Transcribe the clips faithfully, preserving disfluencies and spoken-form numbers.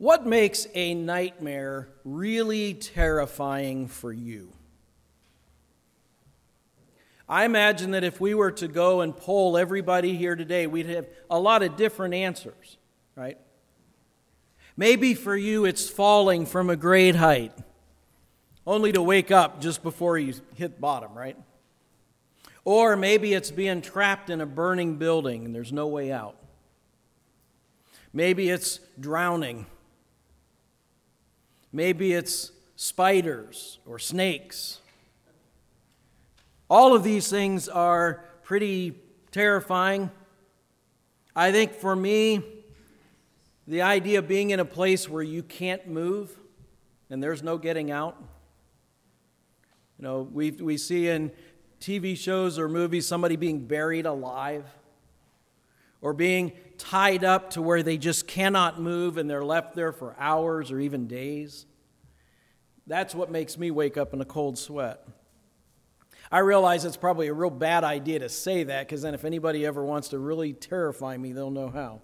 What makes a nightmare really terrifying for you? I imagine that if we were to go and poll everybody here today, we'd have a lot of different answers, right? Maybe for you it's falling from a great height, only to wake up just before you hit bottom, right? Or maybe it's being trapped in a burning building and there's no way out. Maybe it's drowning. Maybe it's spiders or snakes. All of these things are pretty terrifying. I think for me, the idea of being in a place where you can't move and there's no getting out. You know, we we see in T V shows or movies somebody being buried alive or being tied up to where they just cannot move and they're left there for hours or even days. That's what makes me wake up in a cold sweat. I realize it's probably a real bad idea to say that, because then if anybody ever wants to really terrify me, they'll know how.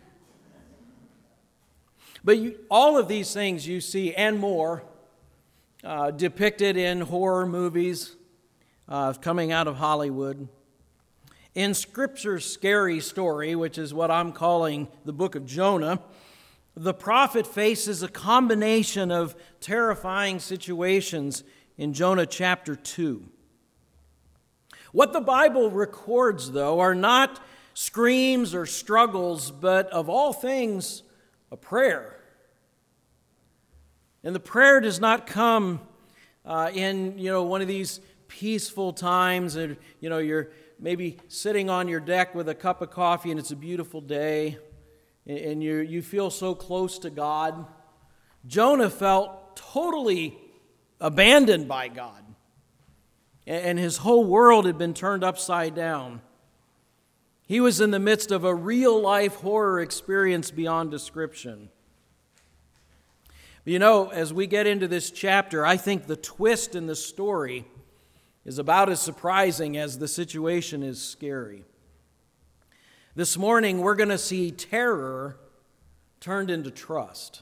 But you, all of these things you see and more uh, depicted in horror movies uh, coming out of Hollywood. In Scripture's scary story, which is what I'm calling the book of Jonah, the prophet faces a combination of terrifying situations in Jonah chapter two. What the Bible records, though, are not screams or struggles, but of all things, a prayer. And the prayer does not come uh, in, you know, one of these peaceful times, and you know, you're maybe sitting on your deck with a cup of coffee and it's a beautiful day and you you feel so close to God. Jonah felt totally abandoned by God, and his whole world had been turned upside down. He was in the midst of a real-life horror experience beyond description. But you know, as we get into this chapter, I think the twist in the story is about as surprising as the situation is scary. This morning, we're going to see terror turned into trust.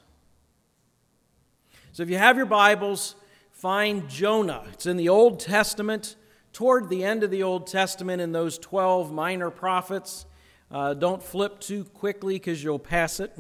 So if you have your Bibles, find Jonah. It's in the Old Testament, toward the end of the Old Testament in those twelve minor prophets. Uh, don't flip too quickly because you'll pass it.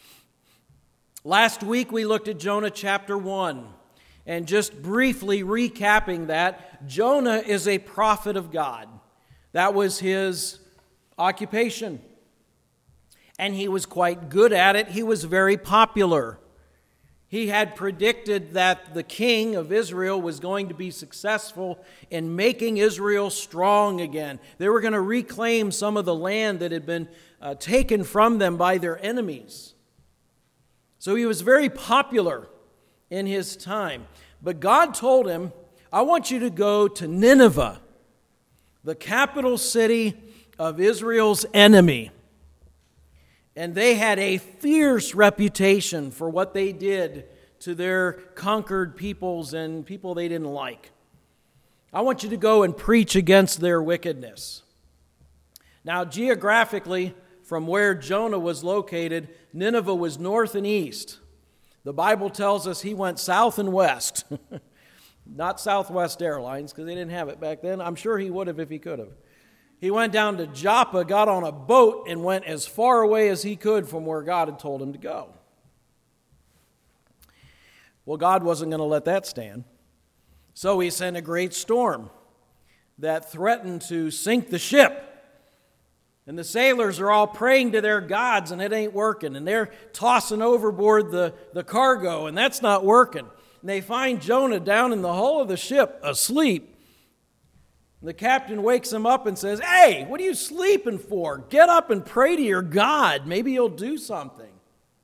Last week, we looked at Jonah chapter one. And just briefly recapping that, Jonah is a prophet of God. That was his occupation. And he was quite good at it. He was very popular. He had predicted that the king of Israel was going to be successful in making Israel strong again. They were going to reclaim some of the land that had been uh, taken from them by their enemies. So he was very popular in his time. But God told him, I want you to go to Nineveh, the capital city of Israel's enemy. And they had a fierce reputation for what they did to their conquered peoples and people they didn't like. I want you to go and preach against their wickedness. Now, geographically, from where Jonah was located, Nineveh was north and east. The Bible tells us he went south and west. Not Southwest Airlines, because they didn't have it back then. I'm sure he would have if he could have. He went down to Joppa, got on a boat, and went as far away as he could from where God had told him to go. Well, God wasn't going to let that stand. So he sent a great storm that threatened to sink the ship. And the sailors are all praying to their gods, and it ain't working. And they're tossing overboard the, the cargo, and that's not working. And they find Jonah down in the hull of the ship, asleep. The captain wakes him up and says, "Hey, what are you sleeping for? Get up and pray to your God. Maybe he'll do something."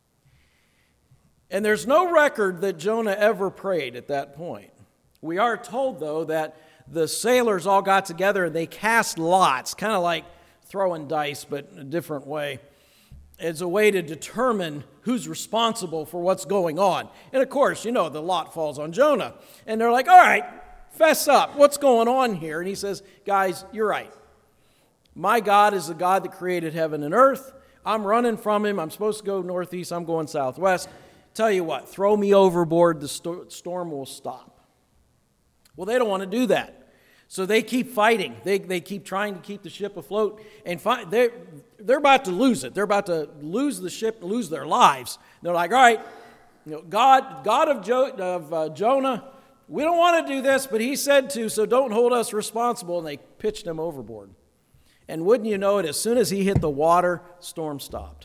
And there's no record that Jonah ever prayed at that point. We are told, though, that the sailors all got together and they cast lots, kind of like throwing dice, but in a different way, as a way to determine who's responsible for what's going on. And of course, you know, the lot falls on Jonah. And they're like, all right, fess up. What's going on here? And he says, guys, you're right. My God is the God that created heaven and earth. I'm running from him. I'm supposed to go northeast. I'm going southwest. tell you what, throw me overboard, the sto- storm will stop. Well, they don't want to do that. So they keep fighting. They, they keep trying to keep the ship afloat. And fi- they're, they're about to lose it. They're about to lose the ship, lose their lives. They're like, all right, you know, God, God of, jo- of uh, Jonah, we don't want to do this, but he said to, so don't hold us responsible. And they pitched him overboard. And wouldn't you know it, as soon as he hit the water, storm stopped.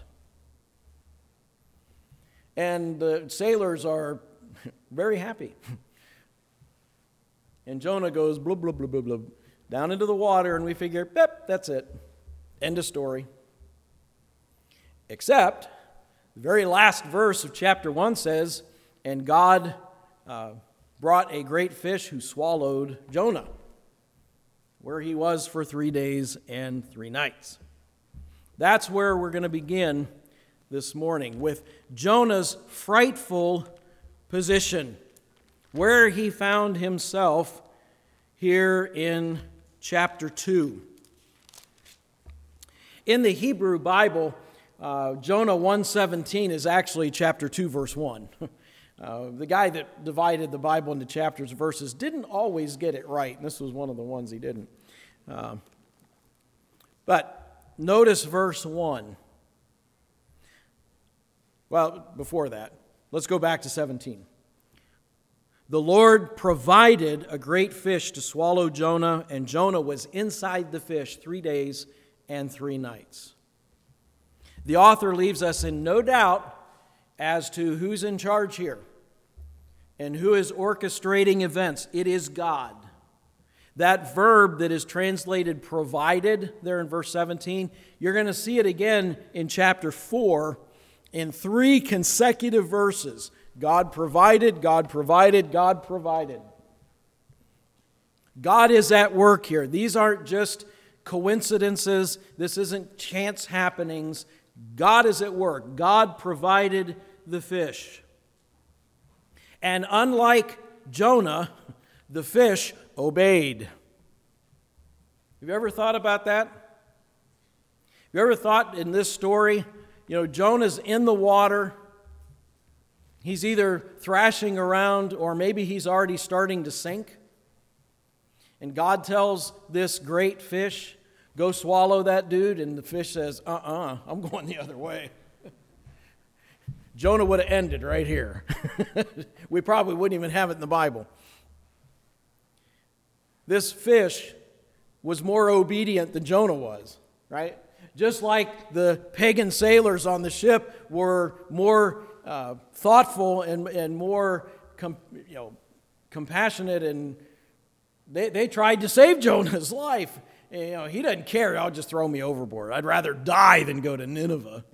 And the sailors are very happy. And Jonah goes blub, blub, blub, blub, blub, down into the water, and we figure, yep, that's it. End of story. Except, the very last verse of chapter one says, and God uh, brought a great fish who swallowed Jonah, where he was for three days and three nights. That's where we're going to begin this morning, with Jonah's frightful position, where he found himself here in chapter two. In the Hebrew Bible, uh, Jonah one seventeen is actually chapter two, verse one. Uh, the guy that divided the Bible into chapters and verses didn't always get it right, and this was one of the ones he didn't. Uh, but notice verse one. Well, before that, let's go back to seventeen. The Lord provided a great fish to swallow Jonah, and Jonah was inside the fish three days and three nights. The author leaves us in no doubt as to who's in charge here and who is orchestrating events. It is God. That verb that is translated provided there in verse seventeen, you're going to see it again in chapter four in three consecutive verses. God provided, God provided, God provided. God is at work here. These aren't just coincidences. This isn't chance happenings. God is at work. God provided the fish. And unlike Jonah, the fish obeyed. Have you ever thought about that? Have you ever thought in this story, you know, Jonah's in the water. He's either thrashing around or maybe he's already starting to sink. And God tells this great fish, go swallow that dude. And the fish says, uh-uh, I'm going the other way. Jonah would have ended right here. We probably wouldn't even have it in the Bible. This fish was more obedient than Jonah was, right? Just like the pagan sailors on the ship were more uh, thoughtful and, and more com, you know, compassionate, and they, they tried to save Jonah's life. And, you know, he doesn't care. I'll just throw me overboard. I'd rather die than go to Nineveh.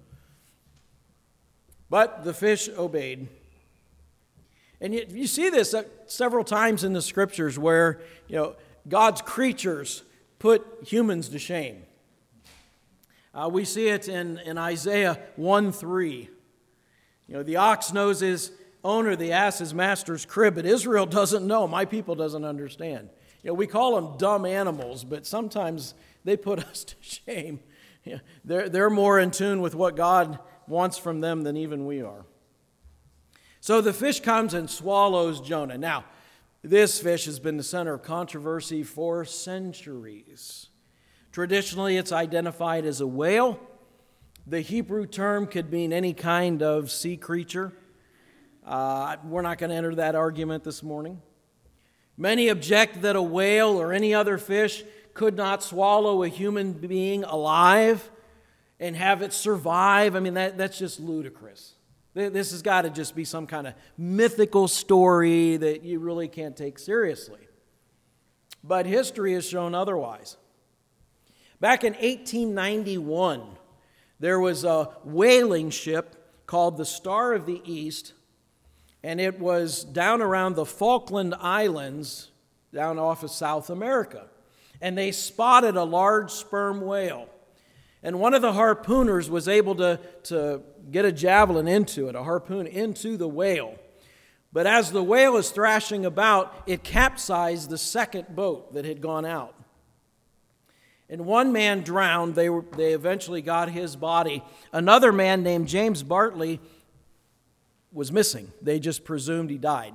But the fish obeyed. And you, you see this several times in the scriptures where, you know, God's creatures put humans to shame. Uh, we see it in, in Isaiah one three. You know, the ox knows his owner, the ass his master's crib, but Israel doesn't know. My people doesn't understand. You know, we call them dumb animals, but sometimes they put us to shame. You know, they're, they're more in tune with what God wants from them than even we are. So the fish comes and swallows Jonah. Now, this fish has been the center of controversy for centuries. Traditionally, it's identified as a whale. The Hebrew term could mean any kind of sea creature. Uh, we're not going to enter that argument this morning. Many object that a whale or any other fish could not swallow a human being alive and have it survive. I mean, that, that's just ludicrous. This has got to just be some kind of mythical story that you really can't take seriously. But history has shown otherwise. Back in eighteen ninety-one, there was a whaling ship called the Star of the East, and it was down around the Falkland Islands, down off of South America. And they spotted a large sperm whale. And one of the harpooners was able to, to get a javelin into it, a harpoon into the whale. But as the whale is thrashing about, it capsized the second boat that had gone out. And one man drowned. They, were, they eventually got his body. Another man named James Bartley was missing. They just presumed he died.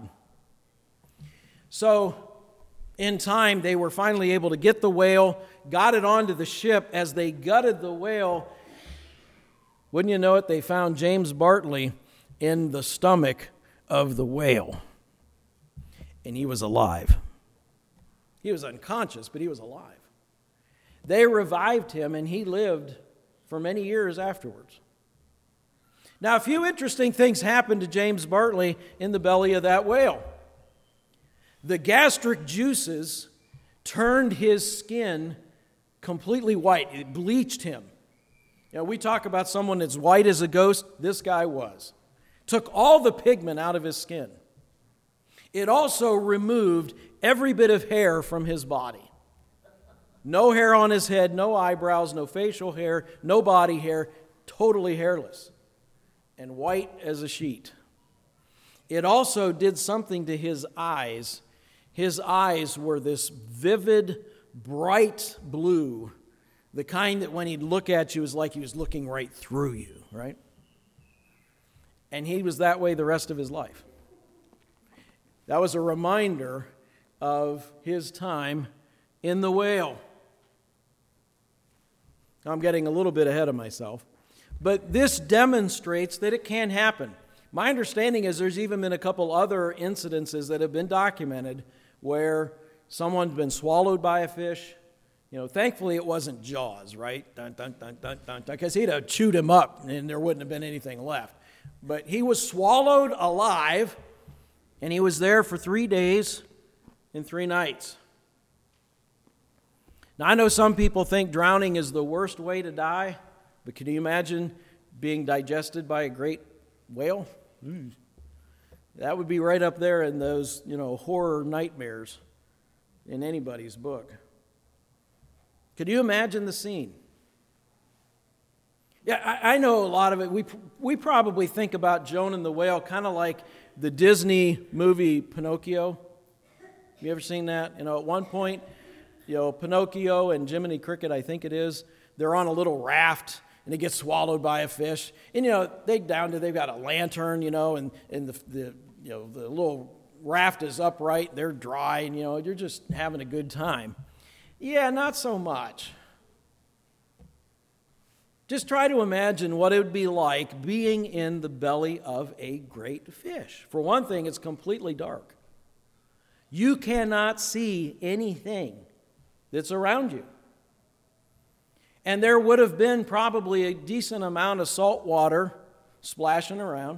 So, in time, they were finally able to get the whale, got it onto the ship. As they gutted the whale, wouldn't you know it, they found James Bartley in the stomach of the whale. And he was alive. He was unconscious, but he was alive. They revived him, and he lived for many years afterwards. Now, a few interesting things happened to James Bartley in the belly of that whale. The gastric juices turned his skin completely white. It bleached him. You know, we talk about someone that's white as a ghost. This guy was. Took all the pigment out of his skin. It also removed every bit of hair from his body. No hair on his head, no eyebrows, no facial hair, no body hair, totally hairless and white as a sheet. It also did something to his eyes. His eyes were this vivid, bright blue, the kind that when he'd look at you, it was like he was looking right through you, right? And he was that way the rest of his life. That was a reminder of his time in the whale. I'm getting a little bit ahead of myself. But this demonstrates that it can happen. My understanding is there's even been a couple other incidences that have been documented where someone's been swallowed by a fish. You know, thankfully it wasn't Jaws, right? Dun, dun, dun, dun, dun, dun, because he'd have chewed him up and there wouldn't have been anything left. But he was swallowed alive, and he was there for three days and three nights. Now, I know some people think drowning is the worst way to die, but can you imagine being digested by a great whale? Mm. That would be right up there in those, you know, horror nightmares in anybody's book. Could you imagine the scene? Yeah, I, I know a lot of it. We we probably think about Jonah and the whale kind of like the Disney movie Pinocchio. Have you ever seen that? You know, at one point, you know, Pinocchio and Jiminy Cricket, I think it is, they're on a little raft, and it gets swallowed by a fish. And, you know, they down to, they've got a lantern, you know, and, and the, the, you know, the little raft is upright, they're dry, and, you know, you're just having a good time. Yeah, not so much. Just try to imagine what it would be like being in the belly of a great fish. For one thing, it's completely dark. You cannot see anything that's around you. And there would have been probably a decent amount of salt water splashing around.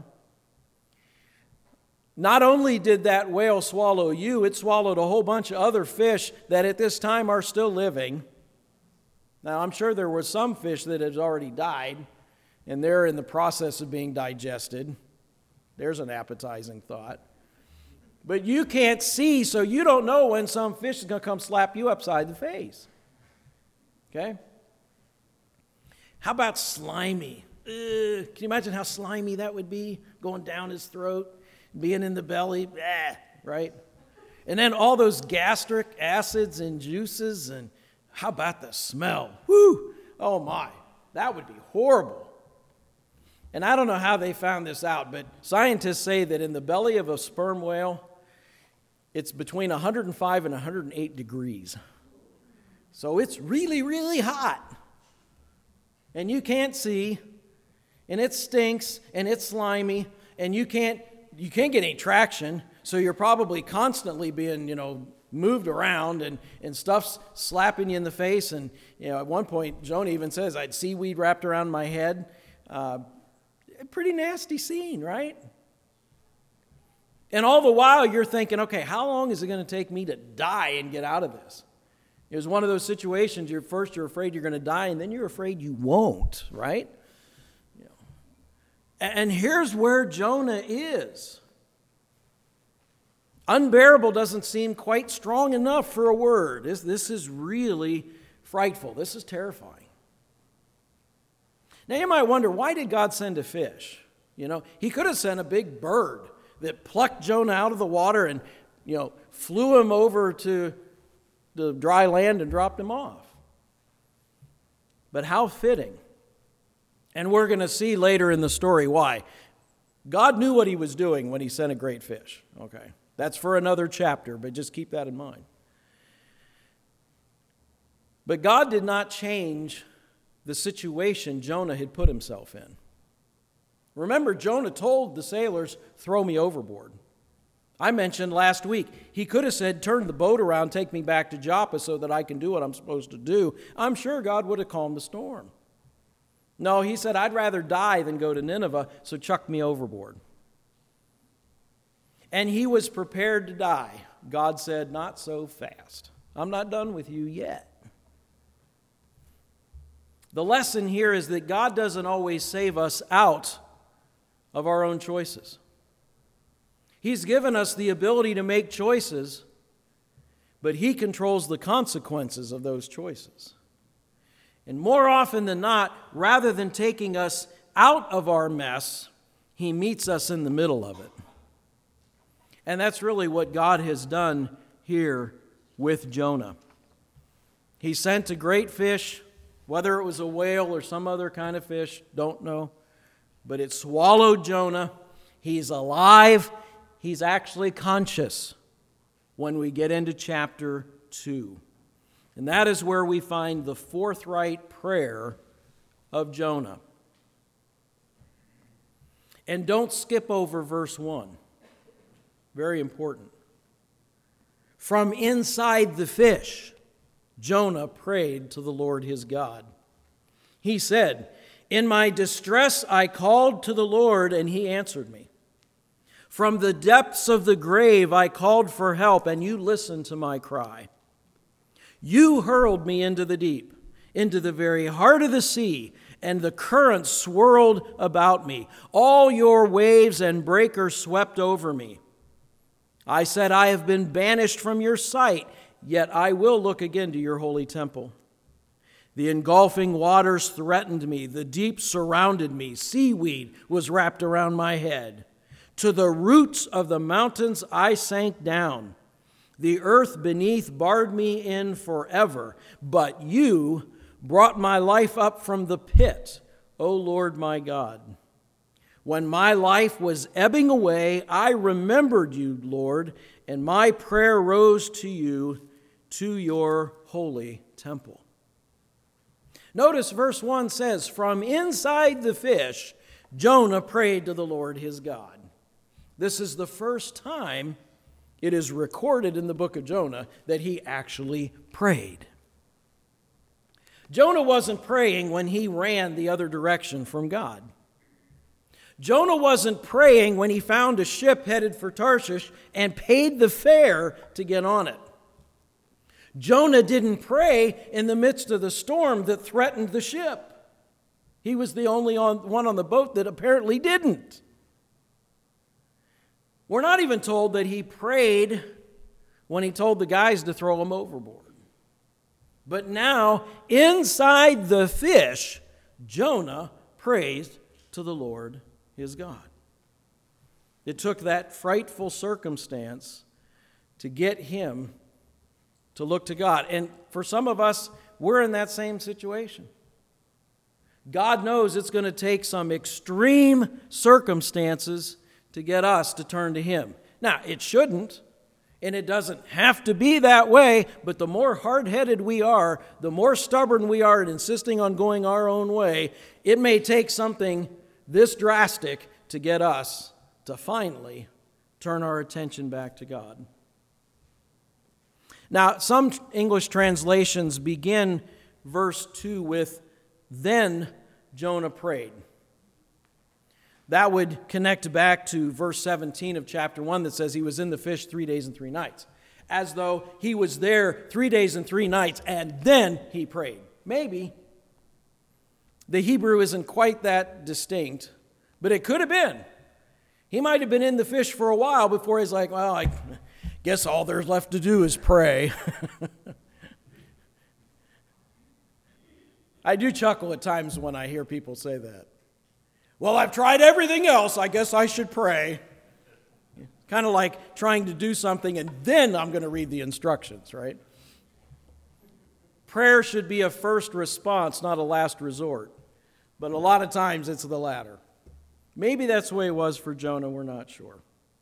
Not only did that whale swallow you, it swallowed a whole bunch of other fish that at this time are still living. Now, I'm sure there were some fish that had already died, and they're in the process of being digested. There's an appetizing thought. But you can't see, so you don't know when some fish is going to come slap you upside the face. Okay? How about slimy? Ugh, can you imagine how slimy that would be? Going down his throat, being in the belly, bah, right? And then all those gastric acids and juices, and how about the smell? Whew! Oh my, that would be horrible. And I don't know how they found this out, but scientists say that in the belly of a sperm whale, it's between one hundred five and one hundred eight degrees. So it's really, really hot. And you can't see, and it stinks, and it's slimy, and you can't you can't get any traction, so you're probably constantly being, you know, moved around, and, and stuff's slapping you in the face. And, you know, at one point, Jonah even says, I had seaweed wrapped around my head. Uh, a pretty nasty scene, right? And all the while, you're thinking, okay, how long is it going to take me to die and get out of this? It was one of those situations, you're first you're afraid you're going to die, and then you're afraid you won't, right? You know. And here's where Jonah is. Unbearable doesn't seem quite strong enough for a word. This, this is really frightful. This is terrifying. Now you might wonder, why did God send a fish? You know, he could have sent a big bird that plucked Jonah out of the water and, you know, flew him over to the dry land and dropped him off. But how fitting. And we're going to see later in the story why. God knew what he was doing when he sent a great fish. Okay, that's for another chapter, but just keep that in mind. But God did not change the situation Jonah had put himself in. Remember, Jonah told the sailors, throw me overboard. I mentioned last week, he could have said, turn the boat around, take me back to Joppa so that I can do what I'm supposed to do. I'm sure God would have calmed the storm. No, he said, I'd rather die than go to Nineveh, so chuck me overboard. And he was prepared to die. God said, not so fast. I'm not done with you yet. The lesson here is that God doesn't always save us out of our own choices. He's given us the ability to make choices, but he controls the consequences of those choices. And more often than not, rather than taking us out of our mess, he meets us in the middle of it. And that's really what God has done here with Jonah. He sent a great fish, whether it was a whale or some other kind of fish, don't know. But it swallowed Jonah. He's alive. He's actually conscious when we get into chapter two. And that is where we find the forthright prayer of Jonah. And don't skip over verse one. Very important. From inside the fish, Jonah prayed to the Lord his God. He said, in my distress I called to the Lord, and he answered me. From the depths of the grave I called for help, and you listened to my cry. You hurled me into the deep, into the very heart of the sea, and the currents swirled about me. All your waves and breakers swept over me. I said, I have been banished from your sight, yet I will look again to your holy temple. The engulfing waters threatened me. The deep surrounded me. Seaweed was wrapped around my head. To the roots of the mountains I sank down. The earth beneath barred me in forever. But you brought my life up from the pit, O Lord my God. When my life was ebbing away, I remembered you, Lord, and my prayer rose to you, to your holy temple. Notice verse one says, from inside the fish, Jonah prayed to the Lord his God. This is the first time it is recorded in the book of Jonah that he actually prayed. Jonah wasn't praying when he ran the other direction from God. Jonah wasn't praying when he found a ship headed for Tarshish and paid the fare to get on it. Jonah didn't pray in the midst of the storm that threatened the ship. He was the only one on the boat that apparently didn't. We're not even told that he prayed when he told the guys to throw him overboard. But now, inside the fish, Jonah prays to the Lord his God. It took that frightful circumstance to get him to look to God. And for some of us, we're in that same situation. God knows it's going to take some extreme circumstances to get us to turn to him. Now, it shouldn't, and it doesn't have to be that way, but the more hard-headed we are, the more stubborn we are in insisting on going our own way, it may take something this drastic to get us to finally turn our attention back to God. Now, some English translations begin verse two with, then Jonah prayed. That would connect back to verse seventeen of chapter one that says he was in the fish three days and three nights. As though he was there three days and three nights and then he prayed. Maybe. The Hebrew isn't quite that distinct, but it could have been. He might have been in the fish for a while before he's like, well, I guess all there's left to do is pray. I do chuckle at times when I hear people say that. Well, I've tried everything else. I guess I should pray. Kind of like trying to do something and then I'm going to read the instructions, right? Prayer should be a first response, not a last resort. But a lot of times it's the latter. Maybe that's the way it was for Jonah, we're not sure.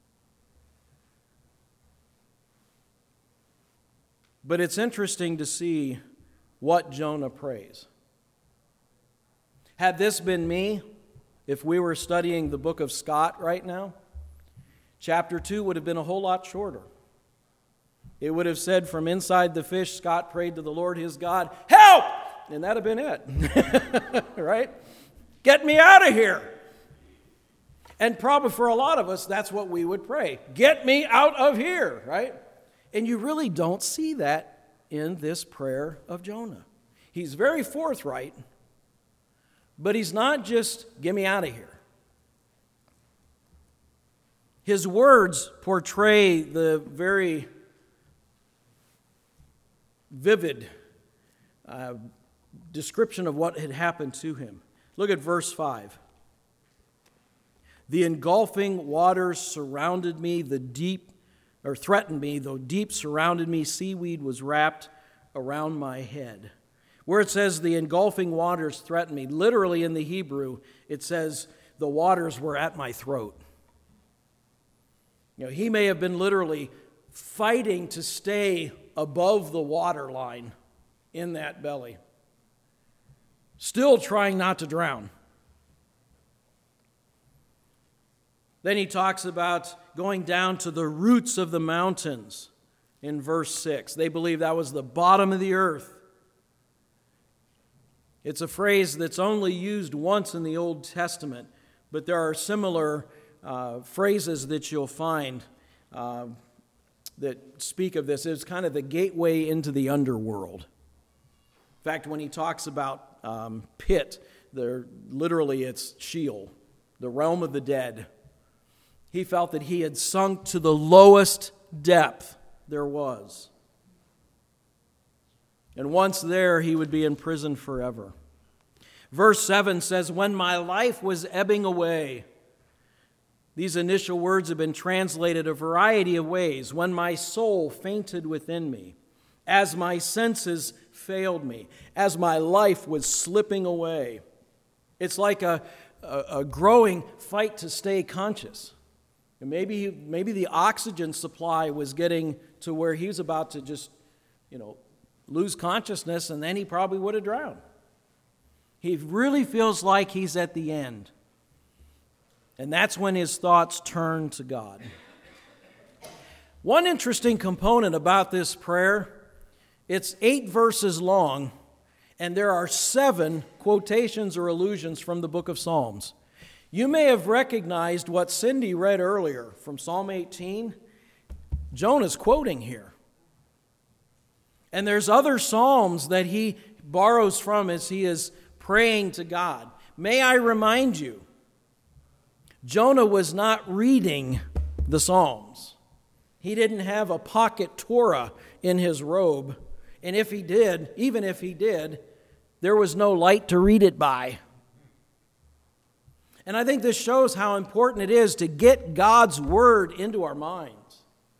But it's interesting to see what Jonah prays. Had this been me, if we were studying the book of Scott right now, chapter two would have been a whole lot shorter. It would have said, from inside the fish, Scott prayed to the Lord his God, help! And that'd have been it, right? Get me out of here. And probably for a lot of us, that's what we would pray. Get me out of here, right? And you really don't see that in this prayer of Jonah. He's very forthright, but he's not just, get me out of here. His words portray the very vivid uh, description of what had happened to him. Look at verse five. The engulfing waters surrounded me, the deep, or threatened me, though deep surrounded me, seaweed was wrapped around my head. Where it says the engulfing waters threatened me, literally in the Hebrew, it says the waters were at my throat. You know, he may have been literally fighting to stay above the water line in that belly, still trying not to drown. Then he talks about going down to the roots of the mountains in verse six. They believe that was the bottom of the earth. It's a phrase that's only used once in the Old Testament, but there are similar uh, phrases that you'll find uh, that speak of this. It's kind of the gateway into the underworld. In fact, when he talks about um, pit, there literally it's Sheol, the realm of the dead. He felt that he had sunk to the lowest depth there was. And once there, he would be in prison forever. Verse seven says, when my life was ebbing away. These initial words have been translated a variety of ways. When my soul fainted within me, as my senses failed me, as my life was slipping away. It's like a, a, a growing fight to stay conscious. And maybe, maybe the oxygen supply was getting to where he was about to just, you know, lose consciousness, and then he probably would have drowned. He really feels like he's at the end. And that's when his thoughts turn to God. One interesting component about this prayer, it's eight verses long, and there are seven quotations or allusions from the book of Psalms. You may have recognized what Cindy read earlier from Psalm eighteen. Jonah's quoting here. And there's other psalms that he borrows from as he is praying to God. May I remind you, Jonah was not reading the Psalms. He didn't have a pocket Torah in his robe. And if he did, even if he did, there was no light to read it by. And I think this shows how important it is to get God's word into our minds.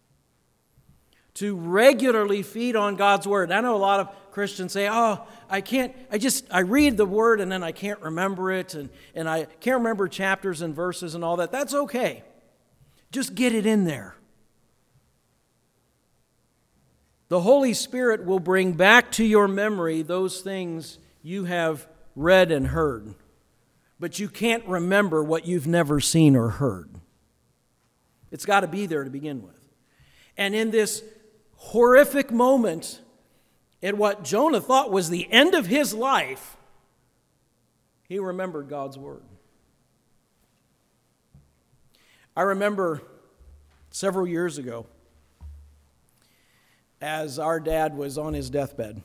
To regularly feed on God's word. I know a lot of Christians say, oh, I can't, I just, I read the word and then I can't remember it, and, and I can't remember chapters and verses and all that. That's okay. Just get it in there. The Holy Spirit will bring back to your memory those things you have read and heard. But you can't remember what you've never seen or heard. It's got to be there to begin with. And in this horrific moment, at what Jonah thought was the end of his life, he remembered God's word. I remember several years ago, as our dad was on his deathbed.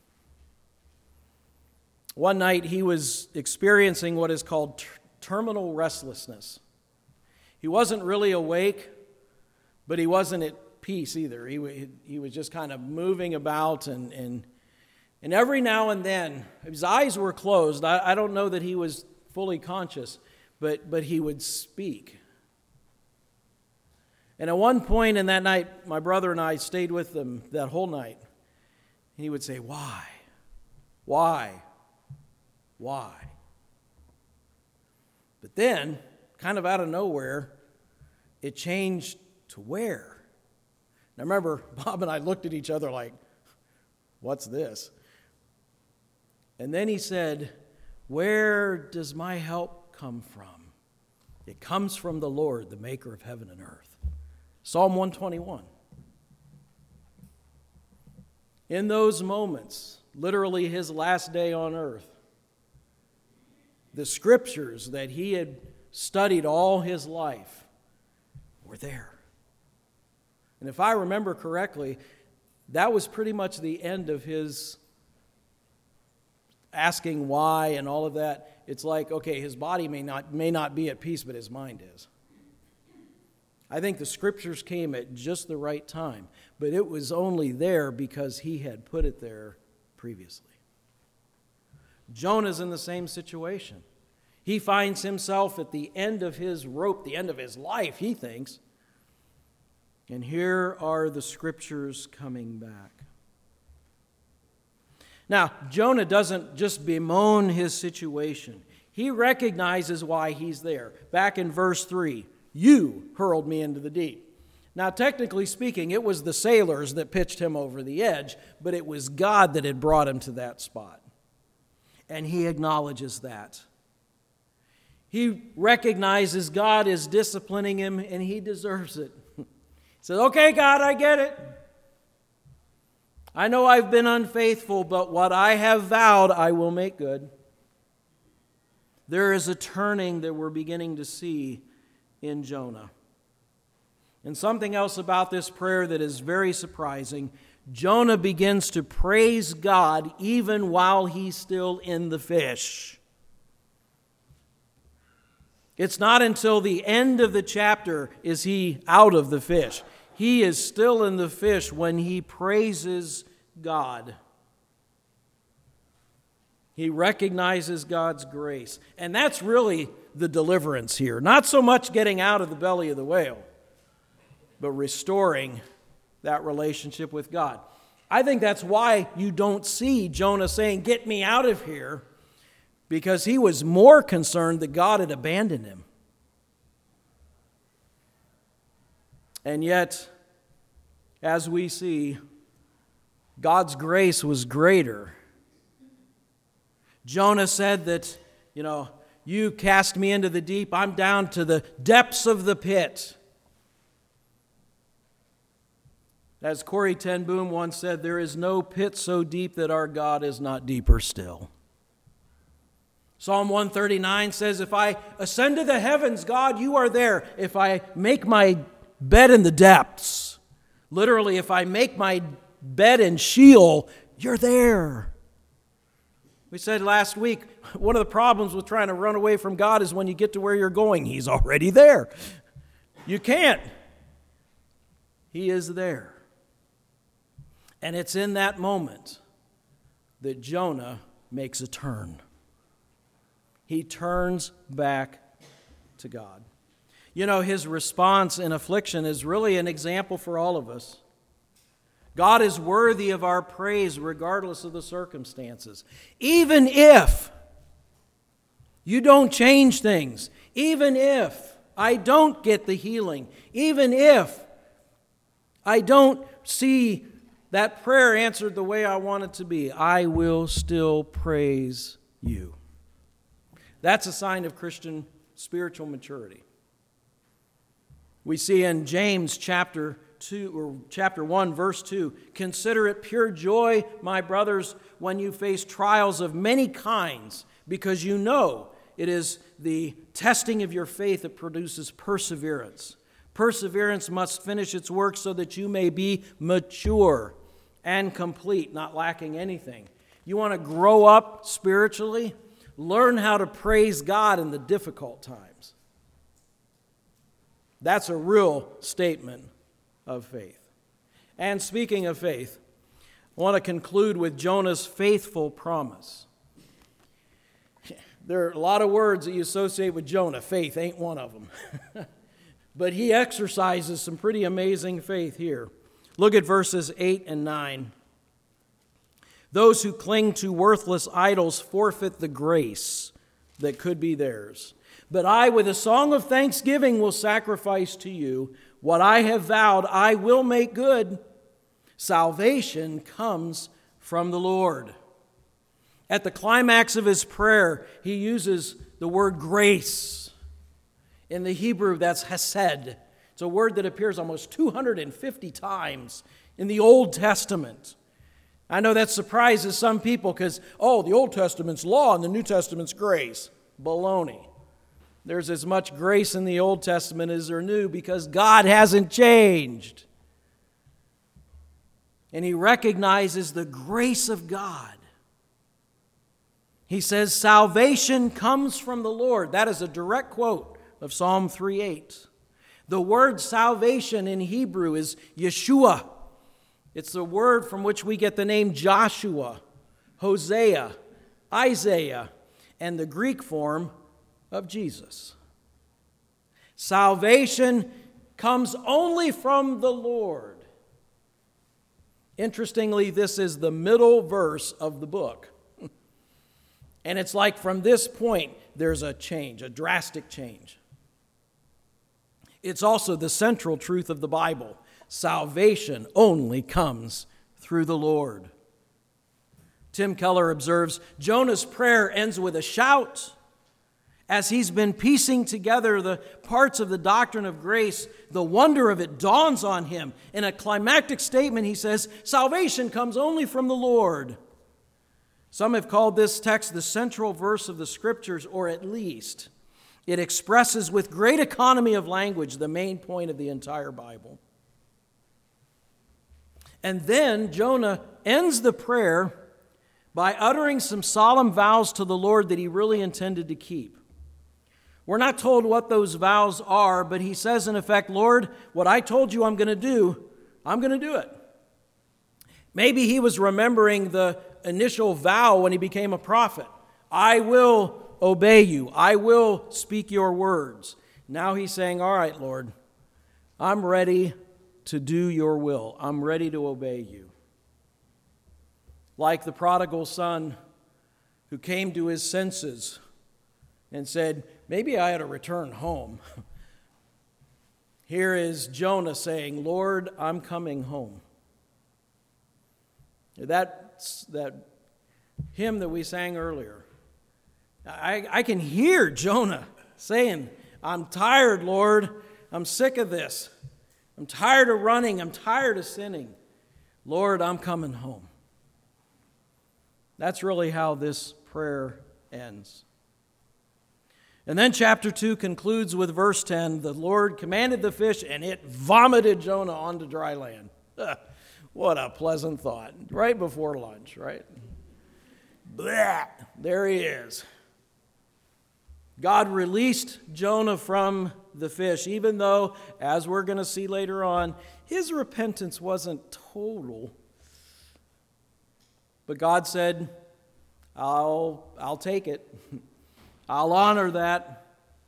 One night he was experiencing what is called ter- terminal restlessness. He wasn't really awake, but he wasn't at peace either. He, he was just kind of moving about, and, and, and every now and then, his eyes were closed. I, I don't know that he was fully conscious, but, but he would speak. And at one point in that night, my brother and I stayed with him that whole night. And he would say, why? Why? Why? But then, kind of out of nowhere, it changed to where? Now remember, Bob and I looked at each other like, what's this? And then he said, where does my help come from? It comes from the Lord, the maker of heaven and earth. Psalm one twenty-one. In those moments, literally his last day on earth, the scriptures that he had studied all his life were there. And if I remember correctly, that was pretty much the end of his asking why and all of that. It's like, okay, his body may not may not be at peace, but his mind is. I think the scriptures came at just the right time, but it was only there because he had put it there previously. Jonah's in the same situation. He finds himself at the end of his rope, the end of his life, he thinks. And here are the scriptures coming back. Now, Jonah doesn't just bemoan his situation. He recognizes why he's there. Back in verse three, you hurled me into the deep. Now, technically speaking, it was the sailors that pitched him over the edge, but it was God that had brought him to that spot. And he acknowledges that. He recognizes God is disciplining him, and he deserves it. He says, okay, God, I get it. I know I've been unfaithful, but what I have vowed, I will make good. There is a turning that we're beginning to see in Jonah. And something else about this prayer that is very surprising, Jonah begins to praise God even while he's still in the fish. It's not until the end of the chapter is he out of the fish. He is still in the fish when he praises God. He recognizes God's grace. And that's really the deliverance here. Not so much getting out of the belly of the whale, but restoring that relationship with God. I think that's why you don't see Jonah saying, get me out of here, because he was more concerned that God had abandoned him. And yet, as we see, God's grace was greater. Jonah said that, you know, you cast me into the deep, I'm down to the depths of the pit. As Corrie ten Boom once said, there is no pit so deep that our God is not deeper still. Psalm one thirty-nine says, if I ascend to the heavens, God, you are there. If I make my bed in the depths, literally, if I make my bed in Sheol, you're there. We said last week, one of the problems with trying to run away from God is when you get to where you're going, He's already there. You can't. He is there. And it's in that moment that Jonah makes a turn. He turns back to God. You know, his response in affliction is really an example for all of us. God is worthy of our praise regardless of the circumstances. Even if you don't change things, even if I don't get the healing, even if I don't see that prayer answered the way I want it to be, I will still praise you. That's a sign of Christian spiritual maturity. We see in James chapter two or chapter one verse two, consider it pure joy, my brothers, when you face trials of many kinds, because you know it is the testing of your faith that produces perseverance. Perseverance must finish its work so that you may be mature and complete, not lacking anything. You want to grow up spiritually? Learn how to praise God in the difficult times. That's a real statement of faith. And speaking of faith, I want to conclude with Jonah's faithful promise. There are a lot of words that you associate with Jonah. Faith ain't one of them. But he exercises some pretty amazing faith here. Look at verses eight and nine. Those who cling to worthless idols forfeit the grace that could be theirs. But I, with a song of thanksgiving, will sacrifice to you. What I have vowed, I will make good. Salvation comes from the Lord. At the climax of his prayer, he uses the word grace. In the Hebrew, that's hesed. It's a word that appears almost two hundred fifty times in the Old Testament. I know that surprises some people because, oh, the Old Testament's law and the New Testament's grace. Baloney. There's as much grace in the Old Testament as there new because God hasn't changed. And he recognizes the grace of God. He says, salvation comes from the Lord. That is a direct quote of Psalm three eight. The word salvation in Hebrew is Yeshua. It's the word from which we get the name Joshua, Hosea, Isaiah, and the Greek form of Jesus. Salvation comes only from the Lord. Interestingly, this is the middle verse of the book. And it's like from this point, there's a change, a drastic change. It's also the central truth of the Bible. Salvation only comes through the Lord. Tim Keller observes, Jonah's prayer ends with a shout. As he's been piecing together the parts of the doctrine of grace, the wonder of it dawns on him. In a climactic statement, he says, salvation comes only from the Lord. Some have called this text the central verse of the Scriptures, or at least it expresses with great economy of language the main point of the entire Bible. And then Jonah ends the prayer by uttering some solemn vows to the Lord that he really intended to keep. We're not told what those vows are, but he says in effect, Lord, what I told you I'm going to do, I'm going to do it. Maybe he was remembering the initial vow when he became a prophet. I will obey you. I will speak your words. Now he's saying, all right, Lord, I'm ready to do your will. I'm ready to obey you. Like the prodigal son who came to his senses and said, maybe I ought to return home. Here is Jonah saying, Lord, I'm coming home. That, that hymn that we sang earlier, I, I can hear Jonah saying, I'm tired, Lord. I'm sick of this. I'm tired of running. I'm tired of sinning. Lord, I'm coming home. That's really how this prayer ends. And then chapter two concludes with verse ten. The Lord commanded the fish, and it vomited Jonah onto dry land. What a pleasant thought. Right before lunch, right? Blah, there he is. God released Jonah from the fish, even though, as we're going to see later on, his repentance wasn't total. But God said, I'll, I'll take it. I'll honor that.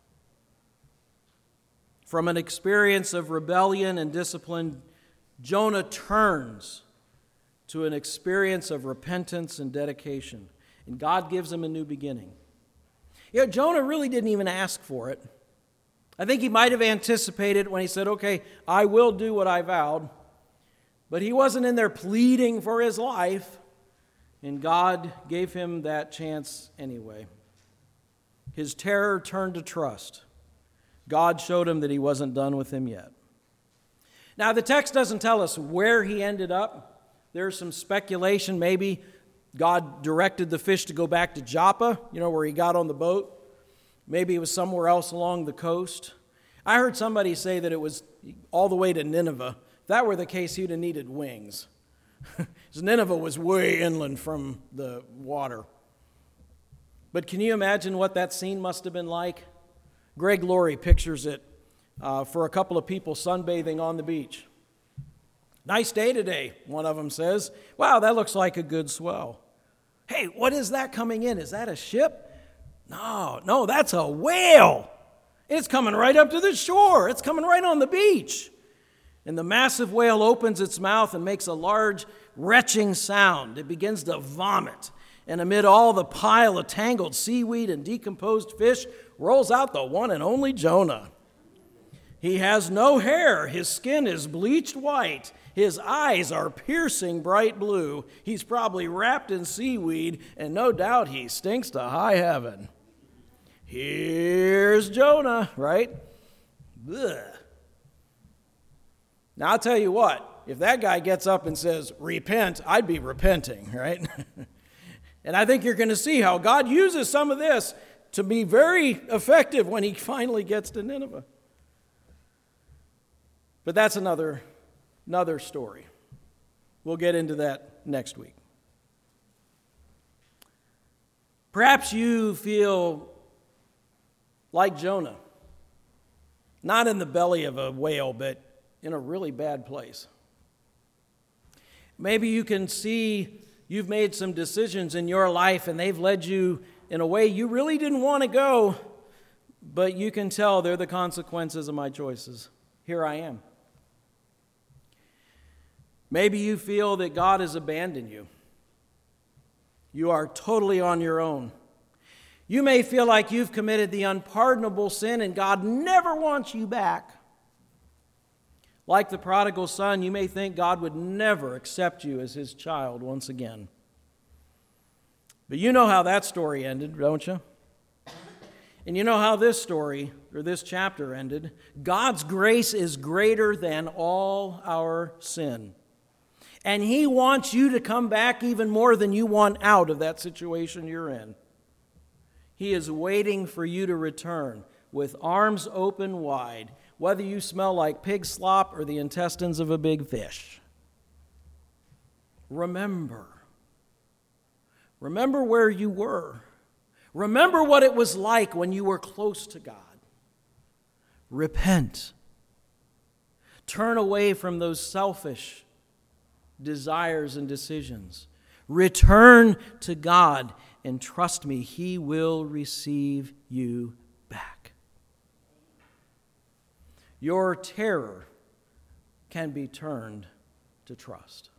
From an experience of rebellion and discipline, Jonah turns to an experience of repentance and dedication. And God gives him a new beginning. You know, Jonah really didn't even ask for it. I think he might have anticipated when he said, okay, I will do what I vowed. But he wasn't in there pleading for his life. And God gave him that chance anyway. His terror turned to trust. God showed him that he wasn't done with him yet. Now, the text doesn't tell us where he ended up. There's some speculation. Maybe God directed the fish to go back to Joppa, you know, where he got on the boat. Maybe it was somewhere else along the coast. I heard somebody say that it was all the way to Nineveh. If that were the case, he'd have needed wings. Because Nineveh was way inland from the water. But can you imagine what that scene must have been like? Greg Laurie pictures it uh, for a couple of people sunbathing on the beach. Nice day today, one of them says. Wow, that looks like a good swell. Hey, what is that coming in? Is that a ship? No, no, that's a whale. It's coming right up to the shore. It's coming right on the beach. And the massive whale opens its mouth and makes a large retching sound. It begins to vomit. And amid all the pile of tangled seaweed and decomposed fish rolls out the one and only Jonah. He has no hair. His skin is bleached white. His eyes are piercing bright blue. He's probably wrapped in seaweed, and no doubt he stinks to high heaven. Here's Jonah, right? Ugh. Now, I'll tell you what, if that guy gets up and says, repent, I'd be repenting, right? And I think you're going to see how God uses some of this to be very effective when he finally gets to Nineveh. But that's another, another story. We'll get into that next week. Perhaps you feel like Jonah, not in the belly of a whale, but in a really bad place. Maybe you can see you've made some decisions in your life and they've led you in a way you really didn't want to go, but you can tell they're the consequences of my choices. Here I am. Maybe you feel that God has abandoned you. You are totally on your own. You may feel like you've committed the unpardonable sin and God never wants you back. Like the prodigal son, you may think God would never accept you as his child once again. But you know how that story ended, don't you? And you know how this story, or this chapter, ended. God's grace is greater than all our sin. And he wants you to come back even more than you want out of that situation you're in. He is waiting for you to return with arms open wide, whether you smell like pig slop or the intestines of a big fish. Remember. Remember where you were. Remember what it was like when you were close to God. Repent. Turn away from those selfish desires and decisions. Return to God, and trust me, he will receive you back. Your terror can be turned to trust.